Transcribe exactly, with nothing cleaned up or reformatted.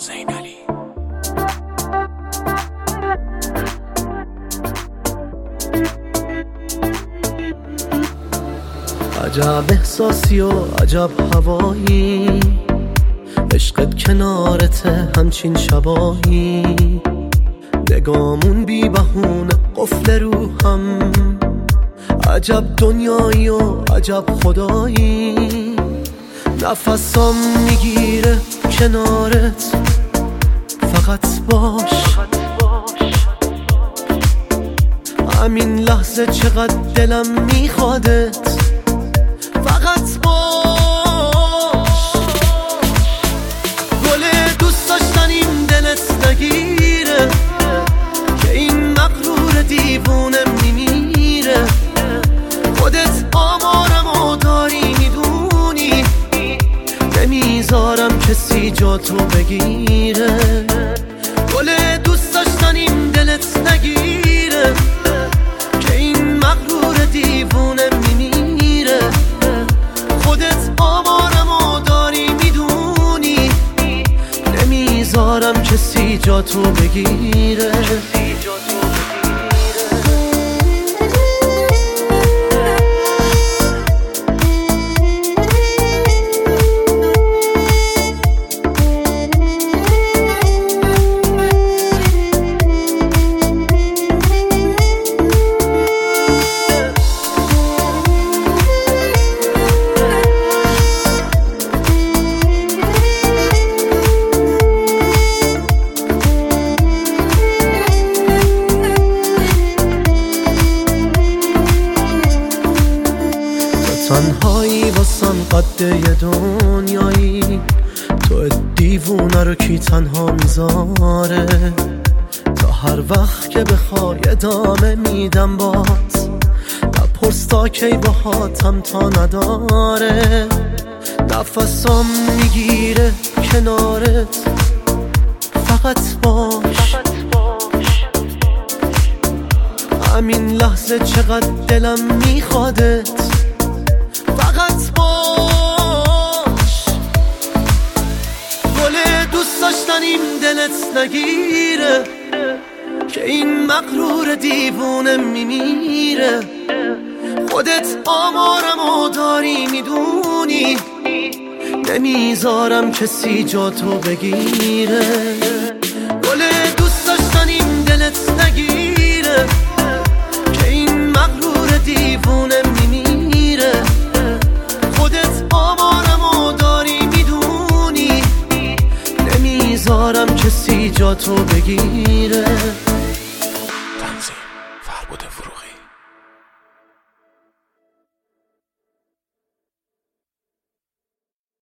زینالی. عجب احساسی و عجب هوایی، عشقت کنارته همچین شبایی، نگامون بی بهونه قفل روحم، عجب دنیایی و عجب خدایی، نفسام میگیره کنارت، فقط باش همین لحظه چقدر دلم میخوادت، فقط باش. گل دوست داشتنیم دلت نگیره که این مغرور دیوونه میمیره، خودت آمارم و داری میدونی، نمیذارم کسی جا تو بگیره. گل دوست داشتنیم دلت نگیره که این مغرور دیوونه میمیره، خودت آمارم و داری میدونی، نمیذارم کسی جا تو بگیره. تنهایی واسم قد یه دنیایی، تو دیوونه رو کی تنها میذاره، تا هر وقت که بخوای ادامه میدم بات، نپرس تا کی باهاتم تا نداره، نفسام میگیره کنارت، فقط باش همین لحظه چقدر دلم میخوادت، فقط باش. گل دوست داشتنیم دلت نگیره که این مغرور دیوونه میمیره، خودت آمارم و داری میدونی، نمیذارم کسی جا تو بگیره. گل دوست داشتنیم دلت نگیره که این مغرور دیوونه میمیره، خودت آمارم و داری میدونی، نمیذارم کسی جا تو بگیره.